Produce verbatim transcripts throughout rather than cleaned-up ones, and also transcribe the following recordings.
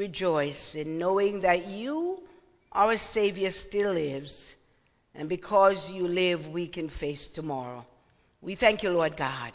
rejoice in knowing that you, our Savior, still lives. And because you live, we can face tomorrow. We thank you, Lord God.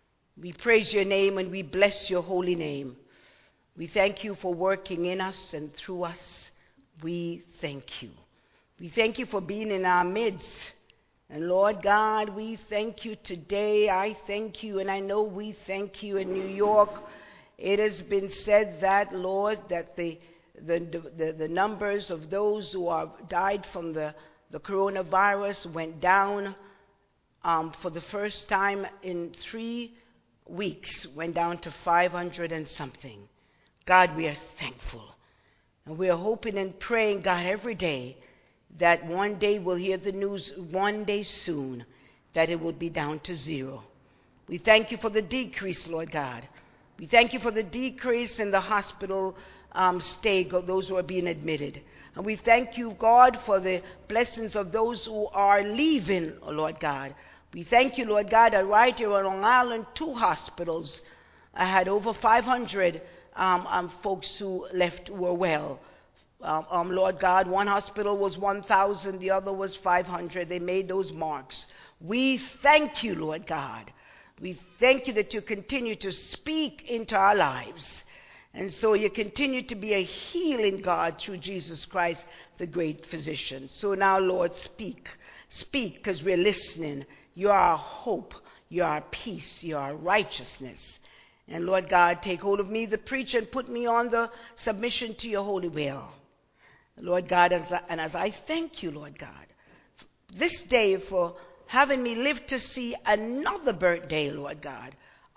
We praise your name and we bless your holy name. We thank you for working in us and through us. We thank you. We thank you for being in our midst. And Lord God, we thank you today. I thank you, and I know we thank you in New York. It has been said that, Lord, that the the, the, the numbers of those who have died from the, the coronavirus went down um, for the first time in three weeks, went down to five hundred and something. God, we are thankful. And we are hoping and praying, God, every day that one day we'll hear the news, one day soon, that it will be down to zero. We thank you for the decrease, Lord God. We thank you for the decrease in the hospital um, stay, those who are being admitted. And we thank you, God, for the blessings of those who are leaving, oh Lord God. We thank you, Lord God, that right here on Long Island, two hospitals, I had over five hundred um, um, folks who left who were well. Um, um, Lord God, one hospital was one thousand, the other was five hundred. They made those marks. We thank you, Lord God. We thank you that you continue to speak into our lives. And so you continue to be a healing God through Jesus Christ, the great physician. So now, Lord, speak. Speak, because we're listening. You are our hope. You are our peace. You are our righteousness. And Lord God, take hold of me, the preacher, and put me on the submission to your holy will. Lord God, and as I thank you, Lord God, this day for having me live to see another birthday, Lord God,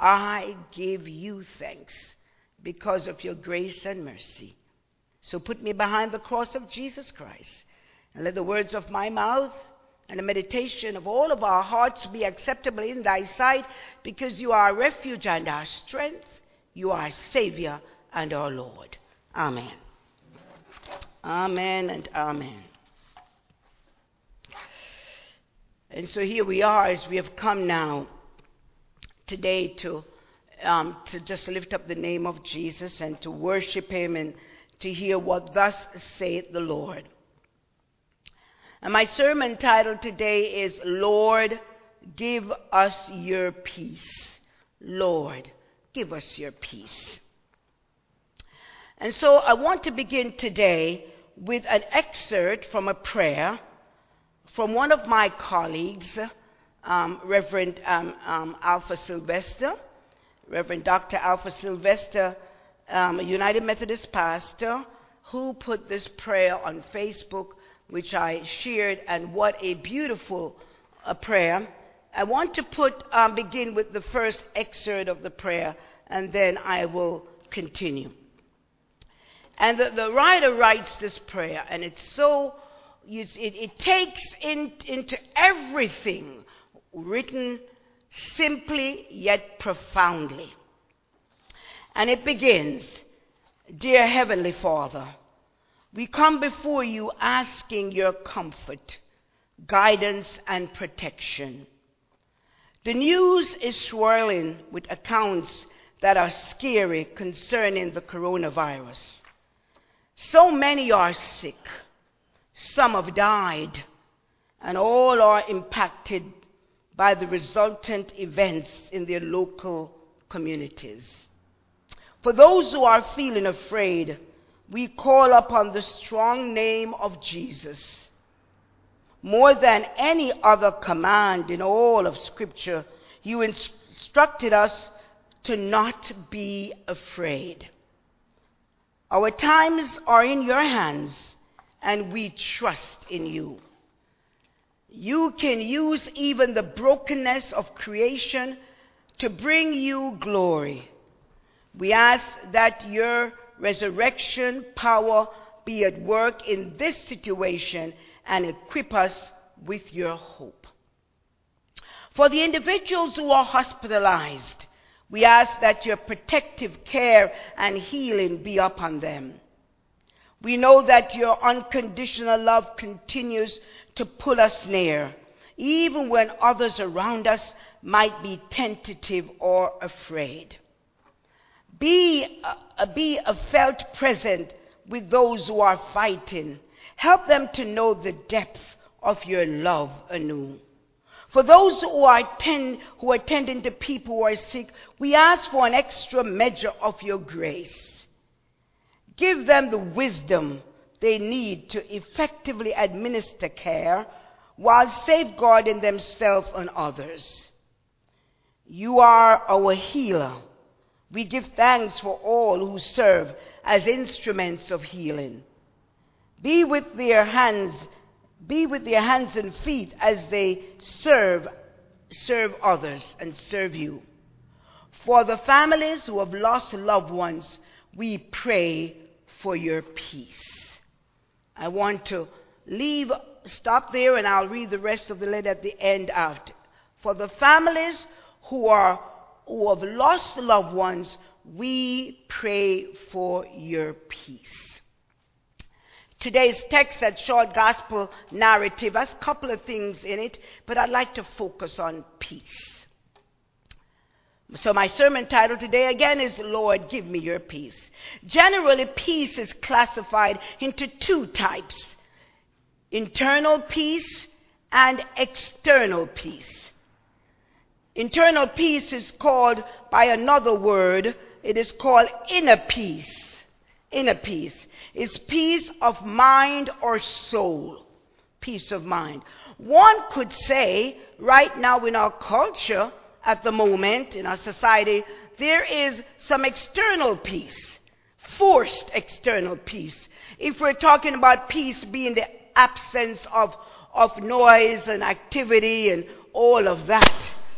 I give you thanks because of your grace and mercy. So put me behind the cross of Jesus Christ, and let the words of my mouth and the meditation of all of our hearts be acceptable in thy sight, because you are our refuge and our strength. You are our Savior and our Lord. Amen. Amen and amen. And so here we are, as we have come now today to um, to just lift up the name of Jesus and to worship him and to hear what thus saith the Lord. And my sermon title today is, Lord, give us your peace. Lord, give us your peace. And so I want to begin today with an excerpt from a prayer from one of my colleagues, um, Reverend um, um, Alpha Sylvester, Reverend Doctor Alpha Sylvester, um, a United Methodist pastor, who put this prayer on Facebook, which I shared, and what a beautiful uh, prayer. I want to put um, begin with the first excerpt of the prayer, and then I will continue. And the, the writer writes this prayer, and it's so, it, it takes in, into everything written simply yet profoundly. And it begins, Dear Heavenly Father, we come before you asking your comfort, guidance, and protection. The news is swirling with accounts that are scary concerning the coronavirus. So many are sick, some have died, and all are impacted by the resultant events in their local communities. For those who are feeling afraid, we call upon the strong name of Jesus. More than any other command in all of Scripture, you instructed us to not be afraid. Our times are in your hands, and we trust in you. You can use even the brokenness of creation to bring you glory. We ask that your resurrection power be at work in this situation and equip us with your hope. For the individuals who are hospitalized, we ask that your protective care and healing be upon them. We know that your unconditional love continues to pull us near, even when others around us might be tentative or afraid. Be, uh, be a felt present with those who are fighting. Help them to know the depth of your love anew. For those who are, tend, who are tending to people who are sick, we ask for an extra measure of your grace. Give them the wisdom they need to effectively administer care while safeguarding themselves and others. You are our healer. We give thanks for all who serve as instruments of healing. Be with their hands, be with their hands and feet as they serve, serve others and serve you. For the families who have lost loved ones, we pray for your peace. I want to leave, stop there, and I'll read the rest of the letter at the end after. For the families who are who have lost loved ones, we pray for your peace. Today's text, that short gospel narrative, has a couple of things in it, but I'd like to focus on peace. So my sermon title today again is, Lord, give me your peace. Generally, peace is classified into two types: internal peace and external peace. Internal peace is called by another word. It is called inner peace. Inner peace is peace of mind or soul. Peace of mind. One could say right now in our culture, at the moment, in our society, there is some external peace, forced external peace. If we're talking about peace being the absence of, of noise and activity and all of that.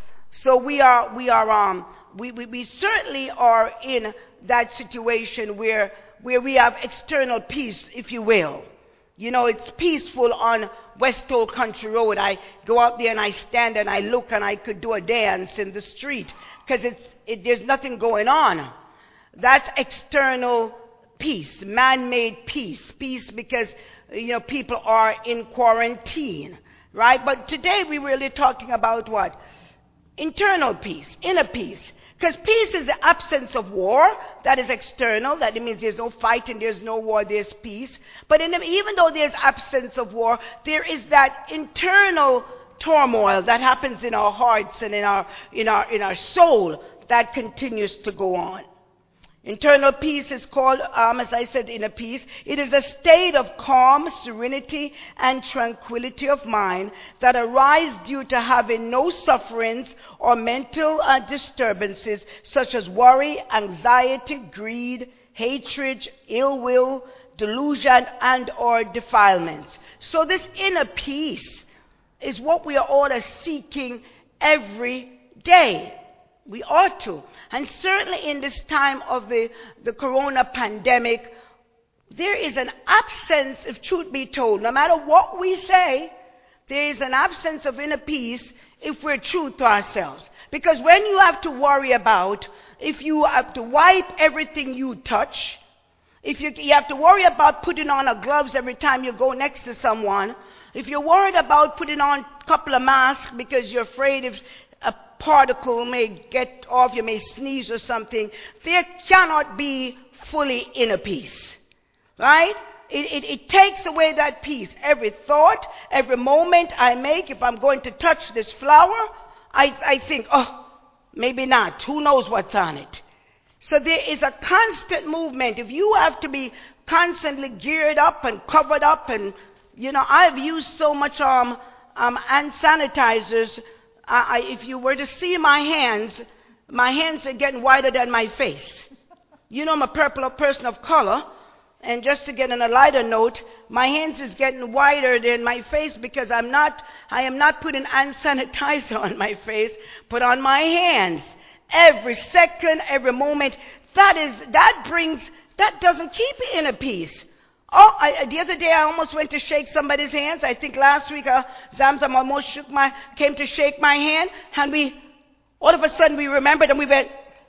So we are, we are, um, we, we, we certainly are in that situation where, where we have external peace, if you will. You know, it's peaceful on West Old Country Road. I go out there and I stand and I look and I could do a dance in the street because it's, it, there's nothing going on. That's external peace, man-made peace. Peace because, you know, people are in quarantine, right? But today we're really talking about what? Internal peace, inner peace. Because peace is the absence of war. That is external. That means there's no fighting, there's no war, there's peace. But in the, even though there's absence of war, there is that internal turmoil that happens in our hearts and in our, in our, in our soul that continues to go on. Internal peace is called, um, as I said, inner peace. It is a state of calm, serenity, and tranquility of mind that arise due to having no sufferings or mental uh, disturbances such as worry, anxiety, greed, hatred, ill will, delusion, and or defilements. So this inner peace is what we are all seeking every day. We ought to. And certainly in this time of the, the corona pandemic, there is an absence, if truth be told, no matter what we say, there is an absence of inner peace if we're true to ourselves. Because when you have to worry about, if you have to wipe everything you touch, if you, you have to worry about putting on a gloves every time you go next to someone, if you're worried about putting on a couple of masks because you're afraid if a particle may get off, you may sneeze or something, there cannot be fully inner peace. Right? It, it, it takes away that peace. Every thought, every moment I make, if I'm going to touch this flower, I, I think, oh, maybe not. Who knows what's on it? So there is a constant movement. If you have to be constantly geared up and covered up, and, you know, I've used so much um, um, hand sanitizers. I, if you were to see my hands, my hands are getting whiter than my face. You know, I'm a purple person of color. And just to get on a lighter note, my hands is getting whiter than my face because I'm not, I am not putting hand sanitizer on my face, but on my hands. Every second, every moment. That is, that brings, that doesn't keep you in a peace. Oh, I, the other day I almost went to shake somebody's hands. I think last week uh, Zamzam almost shook my, came to shake my hand, and we, all of a sudden we remembered and we went,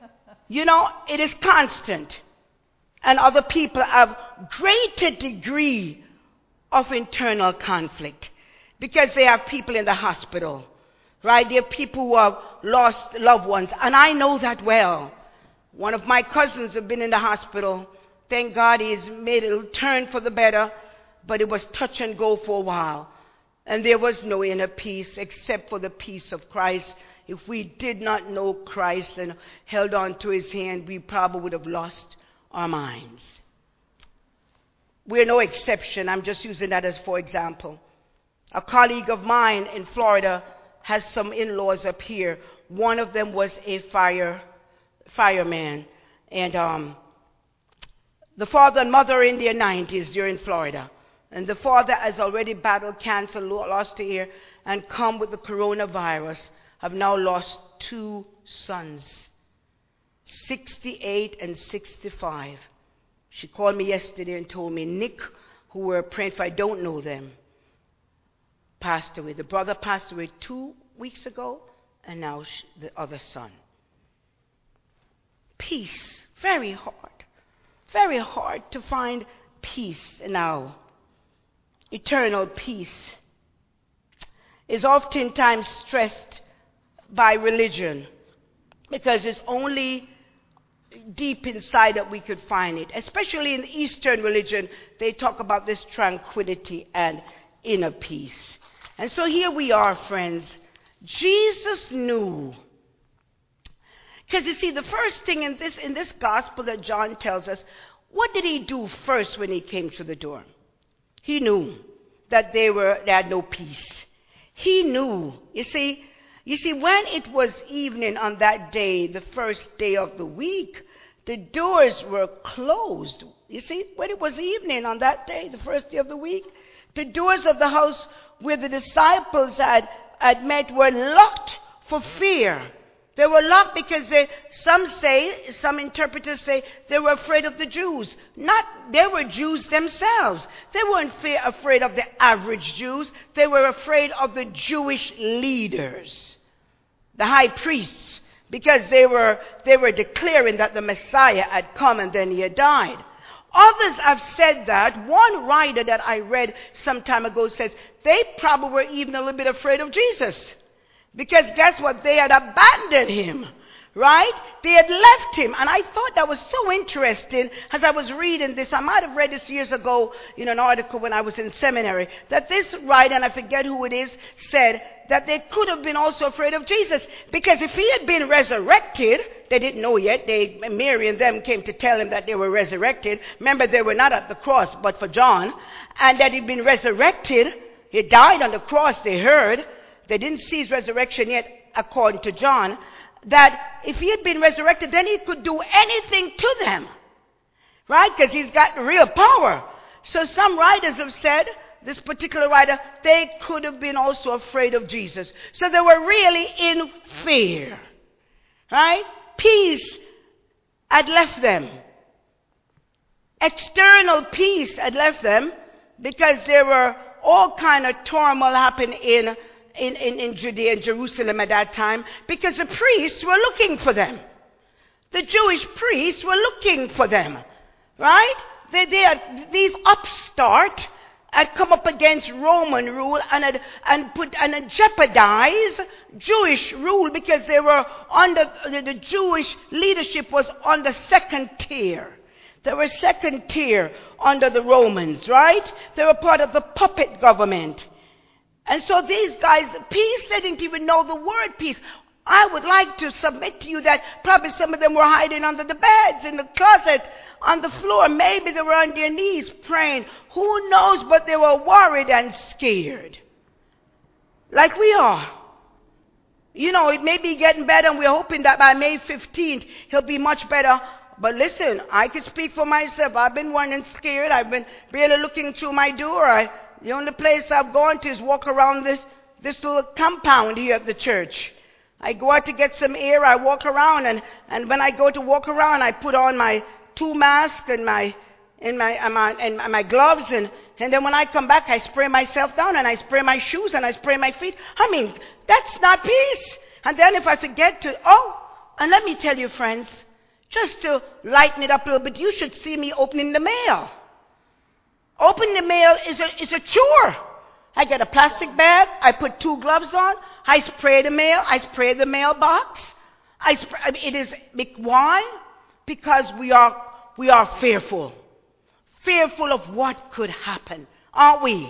you know, it is constant. And other people have greater degree of internal conflict because they have people in the hospital, right? They have people who have lost loved ones, and I know that well. One of my cousins have been in the hospital. Thank God he's made a turn for the better, but it was touch and go for a while. And there was no inner peace except for the peace of Christ. If we did not know Christ and held on to his hand, we probably would have lost our minds. We're no exception. I'm just using that as for example. A colleague of mine in Florida has some in-laws up here. One of them was a fire fireman. And um, the father and mother are in their nineties. They're in Florida. And the father has already battled cancer, lost a ear, and come with the coronavirus, have now lost two sons, sixty-eight and sixty-five. She called me yesterday and told me Nick, who we're praying for, I don't know them, passed away. The brother passed away two weeks ago, and now she, the other son. Peace, very hard, very hard to find peace now. Eternal peace is oftentimes stressed by religion because it's only deep inside that we could find it. Especially in Eastern religion, they talk about this tranquility and inner peace. And so here we are, friends. Jesus knew. Because you see, the first thing in this, in this gospel that John tells us, what did he do first when he came to the door? He knew that they were they had no peace. He knew. You see, you see, when it was evening on that day, the first day of the week, the doors were closed. You see, when it was evening on that day, the first day of the week, the doors of the house where the disciples had, had met were locked for fear. They were locked because they, some say, some interpreters say, they were afraid of the Jews. Not, they were Jews themselves. They weren't fear, afraid of the average Jews. They were afraid of the Jewish leaders, the high priests, because they were, they were declaring that the Messiah had come and then he had died. Others have said that. One writer that I read some time ago says they probably were even a little bit afraid of Jesus. Because guess what? They had abandoned him, right? They had left him. And I thought that was so interesting as I was reading this. I might have read this years ago in an article when I was in seminary, that this writer, and I forget who it is, said that they could have been also afraid of Jesus. Because if he had been resurrected, they didn't know yet. They, Mary and them came to tell him that they were resurrected. Remember, they were not at the cross, but for John. And that he'd been resurrected. He died on the cross, they heard. They didn't see his resurrection yet, according to John, that if he had been resurrected, then he could do anything to them, right? Because he's got real power. So some writers have said, this particular writer, they could have been also afraid of Jesus. So they were really in fear, right? Peace had left them. External peace had left them because there were all kind of turmoil happening in In, in, in Judea and Jerusalem at that time, because the priests were looking for them. The Jewish priests were looking for them, right? They, they had, these upstart had come up against Roman rule and had, and put and had jeopardized Jewish rule because they were under the, the Jewish leadership was on the second tier. They were second tier under the Romans, right? They were part of the puppet government. And so these guys, peace, they didn't even know the word peace. I would like to submit to you that probably some of them were hiding under the beds, in the closet, on the floor. Maybe they were on their knees praying. Who knows? But they were worried and scared. Like we are. You know, it may be getting better, and we're hoping that by May fifteenth, he'll be much better. But listen, I can speak for myself. I've been running scared. I've been barely looking through my door. I, The only place I've gone to is walk around this, this little compound here at the church. I go out to get some air, I walk around, and, and when I go to walk around, I put on my two masks and my, and my, and my, and my gloves, and, and then when I come back, I spray myself down, and I spray my shoes, and I spray my feet. I mean, that's not peace. And then if I forget to, oh, and let me tell you, friends, just to lighten it up a little bit, you should see me opening the mail. Opening the mail is a, is a chore. I get a plastic bag. I put two gloves on. I spray the mail. I spray the mailbox. I spray, it is, why? because we are, we are fearful. Fearful of what could happen, aren't we?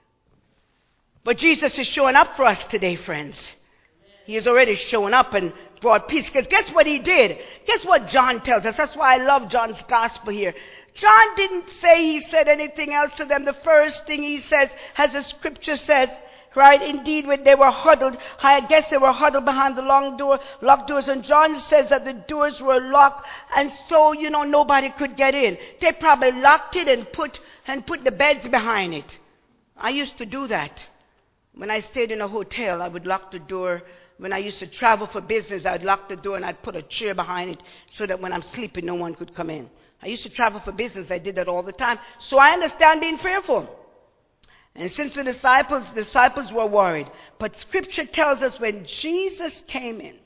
But Jesus is showing up for us today, friends. He has already shown up and brought peace. Because guess what he did? Guess what John tells us? That's why I love John's gospel here. John didn't say he said anything else to them. The first thing he says, as the scripture says, right? Indeed, when they were huddled, I guess they were huddled behind the long door, locked doors. And John says that the doors were locked, and so, you know, nobody could get in. They probably locked it and put and put the beds behind it. I used to do that. When I stayed in a hotel, I would lock the door. When I used to travel for business, I'd lock the door and I'd put a chair behind it so that when I'm sleeping, no one could come in. I used to travel for business. I did that all the time. So I understand being fearful. And since the disciples, the disciples were worried. But scripture tells us when Jesus came in,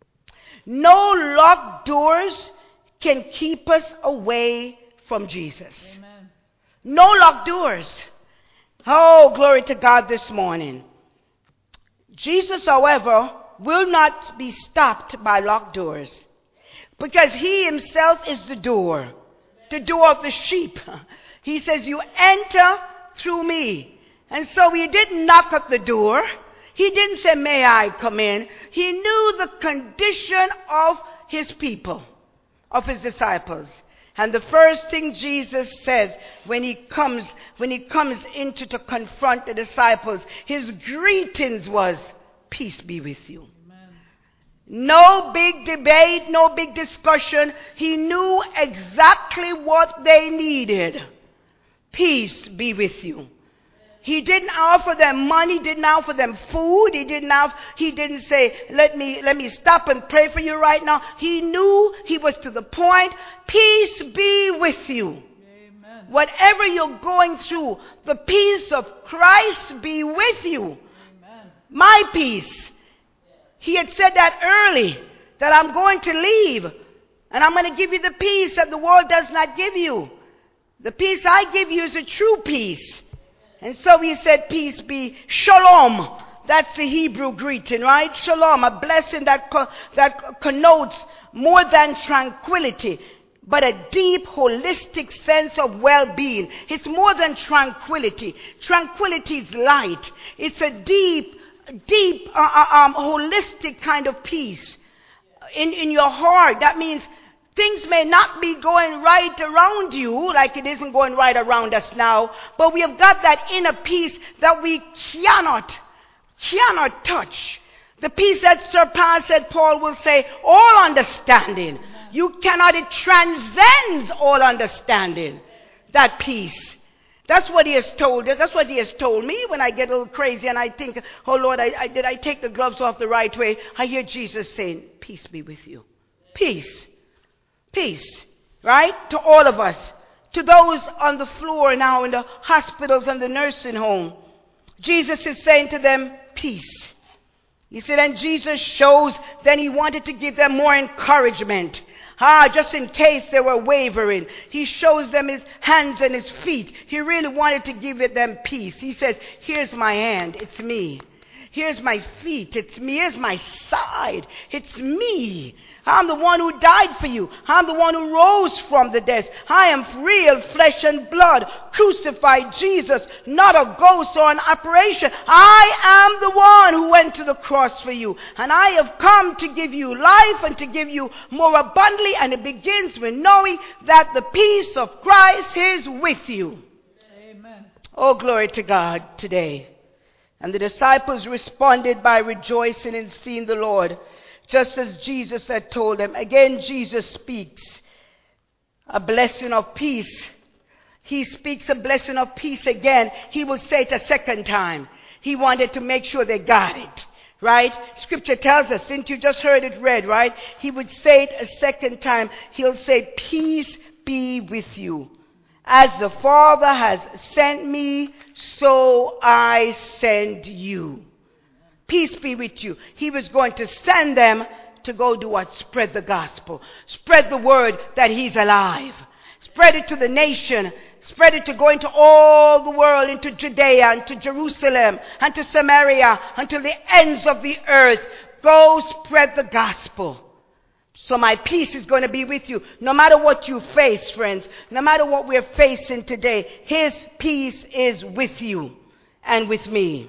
no locked doors can keep us away from Jesus. Amen. No locked doors. Oh, glory to God this morning. Jesus, however, will not be stopped by locked doors, because he himself is the door, the door of the sheep. He says, you enter through me. And so he didn't knock at the door. He didn't say, may I come in? He knew the condition of his people, of his disciples. And the first thing Jesus says when he comes, when he comes into to confront the disciples, his greetings was, peace be with you. Amen. No big debate, no big discussion. He knew exactly what they needed. Peace be with you. He didn't offer them money, didn't offer them food. He didn't offer, he didn't say, let me, let me stop and pray for you right now. He knew he was to the point. Peace be with you. Amen. Whatever you're going through, the peace of Christ be with you. Amen. My peace. He had said that early, that I'm going to leave and I'm going to give you the peace that the world does not give you. The peace I give you is a true peace. And so he said, peace be shalom. That's the Hebrew greeting, right? Shalom, a blessing that, co- that connotes more than tranquility, but a deep, holistic sense of well-being. It's more than tranquility. Tranquility is light. It's a deep, deep, uh, um, holistic kind of peace in, in your heart. That means things may not be going right around you like it isn't going right around us now, but we have got that inner peace that we cannot, cannot touch. The peace that surpasses, Paul will say, all understanding. You cannot, it transcends all understanding. That peace. That's what he has told us. That's what he has told me when I get a little crazy and I think, oh Lord, I, I, did I take the gloves off the right way? I hear Jesus saying, peace be with you. Peace. Peace, right? To all of us. To those on the floor now in the hospitals and the nursing home. Jesus is saying to them, peace. He said, and Jesus shows that he wanted to give them more encouragement. Ah, just in case they were wavering. He shows them his hands and his feet. He really wanted to give them peace. He says, here's my hand, it's me. Here's my feet, it's me. Here's my side, it's me. I'm the one who died for you. I'm the one who rose from the dead. I am real flesh and blood. Crucified Jesus, not a ghost or an apparition. I am the one who went to the cross for you. And I have come to give you life and to give you more abundantly. And it begins with knowing that the peace of Christ is with you. Amen. Oh, glory to God today. And the disciples responded by rejoicing in seeing the Lord, just as Jesus had told them. Again, Jesus speaks a blessing of peace. He speaks a blessing of peace again. He will say it a second time. He wanted to make sure they got it, right? Scripture tells us, didn't you just heard it read, right? He would say it a second time. He'll say, peace be with you. As the Father has sent me, so I send you. Peace be with you. He was going to send them to go do what? Spread the gospel. Spread the word that he's alive. Spread it to the nation. Spread it to go into all the world, into Judea, into Jerusalem, and to Samaria, until the ends of the earth. Go spread the gospel. So my peace is going to be with you. No matter what you face, friends, no matter what we're facing today, his peace is with you and with me.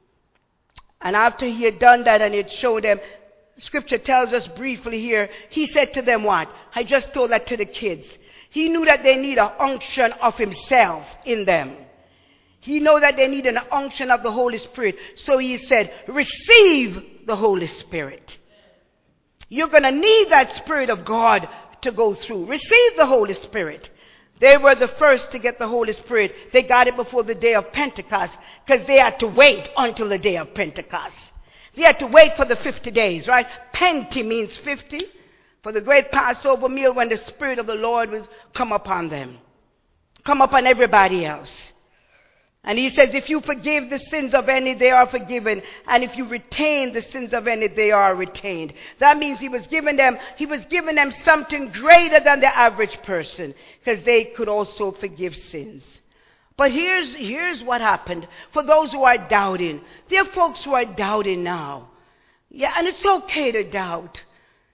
And after he had done that and he had showed them, Scripture tells us briefly here, he said to them what? I just told that to the kids. He knew that they need an unction of himself in them. He knew that they need an unction of the Holy Spirit. So he said, receive the Holy Spirit. You're going to need that Spirit of God to go through. Receive the Holy Spirit. They were the first to get the Holy Spirit. They got it before the day of Pentecost because they had to wait until the day of Pentecost. They had to wait for the fifty days, right? Penti means fifty. For the great Passover meal when the Spirit of the Lord will come upon them. Come upon everybody else. And he says, if you forgive the sins of any, they are forgiven. And if you retain the sins of any, they are retained. That means he was giving them, he was giving them something greater than the average person. Because they could also forgive sins. But here's, here's what happened. For those who are doubting. There are folks who are doubting now. Yeah, and it's okay to doubt.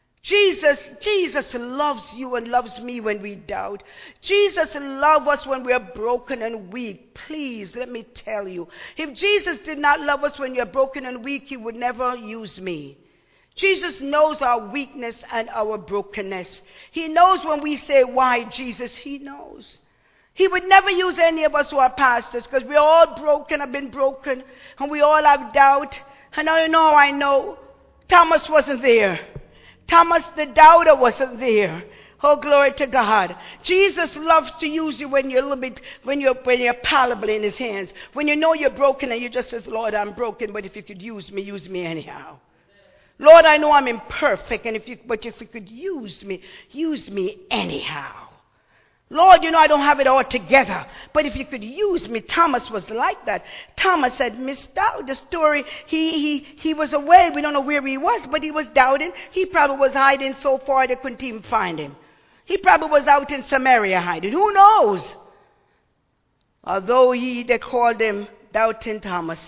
Jesus, Jesus loves you and loves me when we doubt. Jesus loves us when we are broken and weak. Please, let me tell you. If Jesus did not love us when you're broken and weak, he would never use me. Jesus knows our weakness and our brokenness. He knows when we say, why, Jesus? He knows. He would never use any of us who are pastors because we're all broken, have been broken, and we all have doubt. And I know, I know, Thomas wasn't there. Thomas the doubter wasn't there. Oh, glory to God. Jesus loves to use you when you're a little bit, when you're, when you're palatable in his hands. When you know you're broken and you just says, Lord, I'm broken, but if you could use me, use me anyhow. Lord, I know I'm imperfect, and if you, but if you could use me, use me anyhow. Lord, you know I don't have it all together, but if you could use me. Thomas was like that. Thomas had missed out the story. He, he, he was away. We don't know where he was, but he was doubting. He probably was hiding so far they couldn't even find him. He probably was out in Samaria hiding. Who knows? Although he, they called him Doubting Thomas,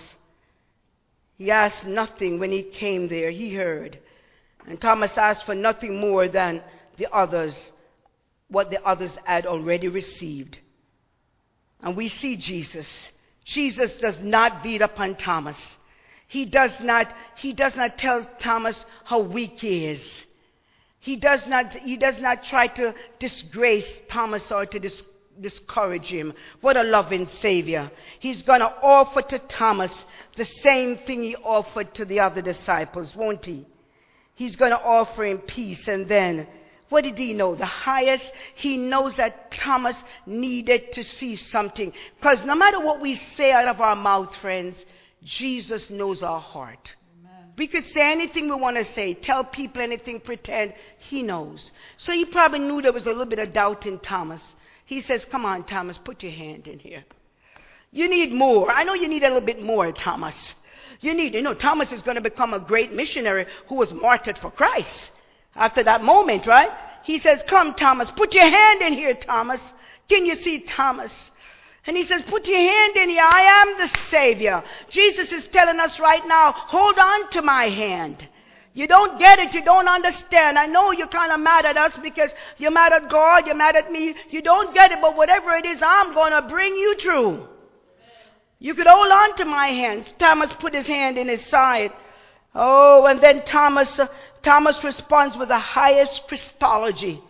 he asked nothing when he came there. He heard. And Thomas asked for nothing more than the others, what the others had already received. And we see Jesus. Jesus does not beat up on Thomas. He does not, he does not tell Thomas how weak he is. He does not, he does not try to disgrace Thomas or to dis, discourage him. What a loving Savior. He's going to offer to Thomas the same thing he offered to the other disciples, won't he? He's going to offer him peace. And then, what did he know? The highest, he knows that Thomas needed to see something. Because no matter what we say out of our mouth, friends, Jesus knows our heart. Amen. We could say anything we want to say, tell people anything, pretend. He knows. So he probably knew there was a little bit of doubt in Thomas. He says, come on, Thomas, put your hand in here. You need more. I know you need a little bit more, Thomas. You need, you know, Thomas is going to become a great missionary who was martyred for Christ. After that moment, right? He says, come, Thomas, put your hand in here, Thomas. Can you see Thomas? And he says, put your hand in here. I am the Savior. Jesus is telling us right now, hold on to my hand. You don't get it. You don't understand. I know you're kind of mad at us because you're mad at God. You're mad at me. You don't get it. But whatever it is, I'm going to bring you through. You could hold on to my hands. Thomas put his hand in his side. Oh, and then Thomas, uh, Thomas responds with the highest Christology,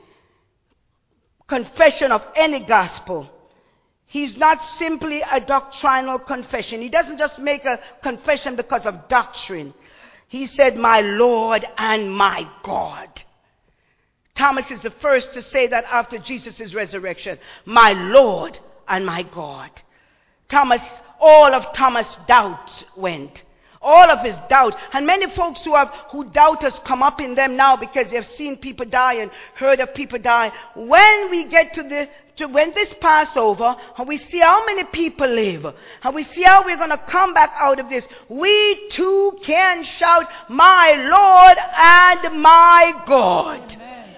confession of any gospel. He's not simply a doctrinal confession. He doesn't just make a confession because of doctrine. He said, my Lord and my God. Thomas is the first to say that after Jesus' resurrection. My Lord and my God. Thomas, all of Thomas' doubts went. All of his doubt. And many folks who have who doubt us come up in them now because they've seen people die and heard of people die. When we get to the to when this Passover and we see how many people live and we see how we're going to come back out of this, we too can shout, my Lord and my God. Amen.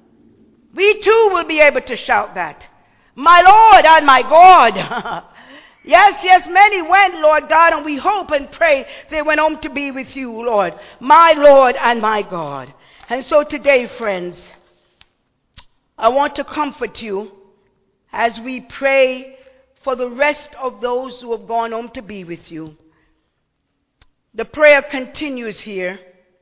We too will be able to shout that. My Lord and my God. Yes, yes, many went, Lord God, and we hope and pray they went home to be with you, Lord. My Lord and my God. And so today, friends, I want to comfort you as we pray for the rest of those who have gone home to be with you. The prayer continues here.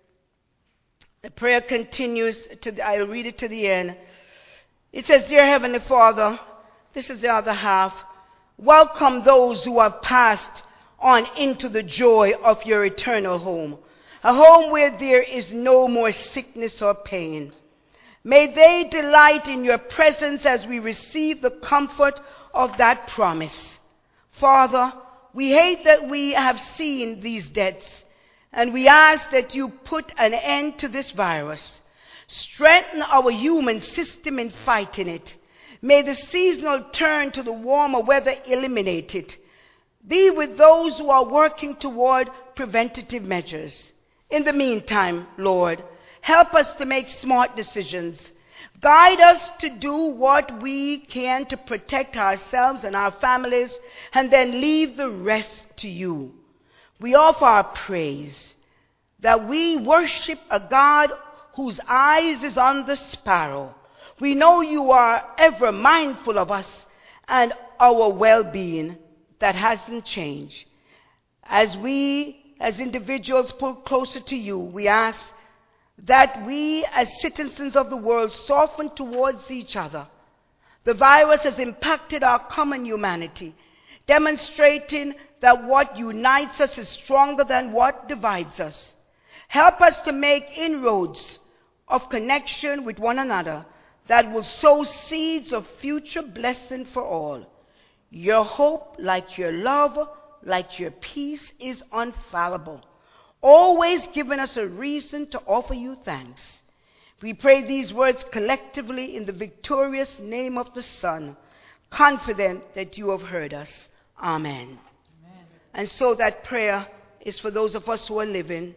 The prayer continues, to the, I'll read it to the end. It says, Dear Heavenly Father, this is the other half, welcome those who have passed on into the joy of your eternal home, a home where there is no more sickness or pain. May they delight in your presence as we receive the comfort of that promise. Father, we hate that we have seen these deaths, and we ask that you put an end to this virus. Strengthen our human system in fighting it. May the seasonal turn to the warmer weather eliminate it. Be with those who are working toward preventative measures. In the meantime, Lord, help us to make smart decisions. Guide us to do what we can to protect ourselves and our families, and then leave the rest to you. We offer our praise that we worship a God whose eyes is on the sparrow. We know you are ever mindful of us and our well-being that hasn't changed. As we, as individuals, pull closer to you, we ask that we, as citizens of the world, soften towards each other. The virus has impacted our common humanity, demonstrating that what unites us is stronger than what divides us. Help us to make inroads of connection with one another that will sow seeds of future blessing for all. Your hope, like your love, like your peace, is unfallible, always giving us a reason to offer you thanks. We pray these words collectively in the victorious name of the Son, confident that you have heard us. Amen. Amen. And so that prayer is for those of us who are living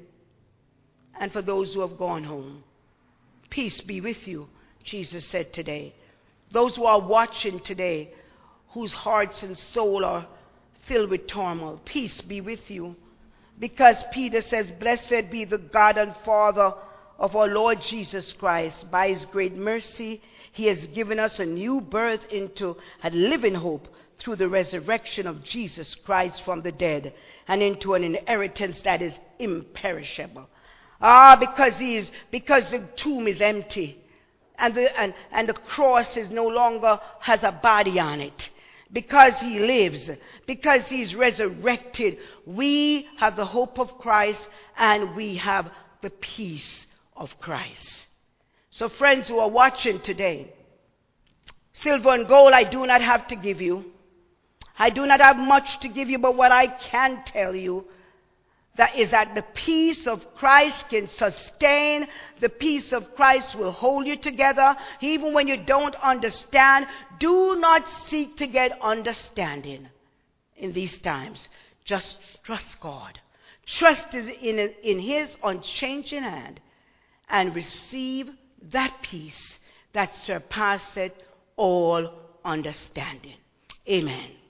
and for those who have gone home. Peace be with you, Jesus said today. Those who are watching today, whose hearts and soul are filled with turmoil, peace be with you. Because Peter says, Blessed be the God and Father of our Lord Jesus Christ. By his great mercy, he has given us a new birth into a living hope through the resurrection of Jesus Christ from the dead, and into an inheritance that is imperishable. Ah, because he is, because the tomb is empty, and the, and, and the cross is no longer has a body on it. Because he lives, because he's resurrected, we have the hope of Christ, and we have the peace of Christ. So friends who are watching today, silver and gold I do not have to give you. I do not have much to give you, but what I can tell you, that is that the peace of Christ can sustain. The peace of Christ will hold you together. Even when you don't understand, do not seek to get understanding in these times. Just trust God. Trust in, in his unchanging hand, and receive that peace that surpasseth all understanding. Amen.